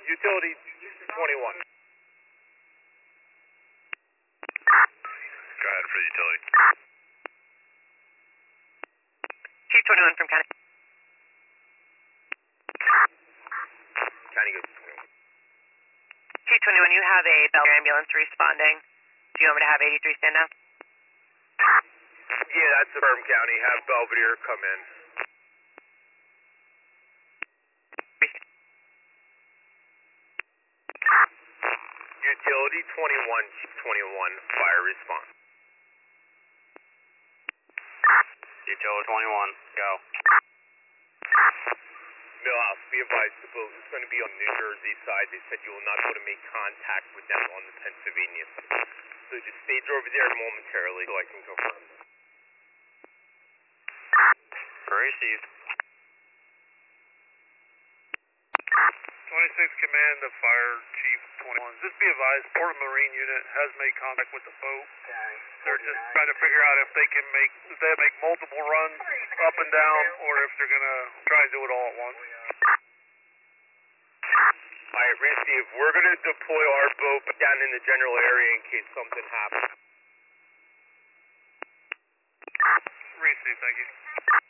Utility 21. Go ahead for the utility. Chief 21 from County. County goes 21. Chief 21, you have a Bell ambulance responding. Do you want me to have 83 stand down? Yeah, that's Affirm County. Have Belvedere come in. Utility 21, Chief 21, fire response. Utility 21, go. Millhouse, be advised, the boat is going to be on New Jersey side. They said you will not be able to make contact with them on the Pennsylvania side. So just stage over there momentarily so I can confirm. Received. 26 Command to Fire Chief 21. Just be advised, Portland Marine Unit has made contact with the boat. They're just trying to figure out if they make multiple runs up and down, or if they're going to try and do it all at once. Alright, receive. We're going to deploy our boat down in the general area in case something happens. Receive, thank you.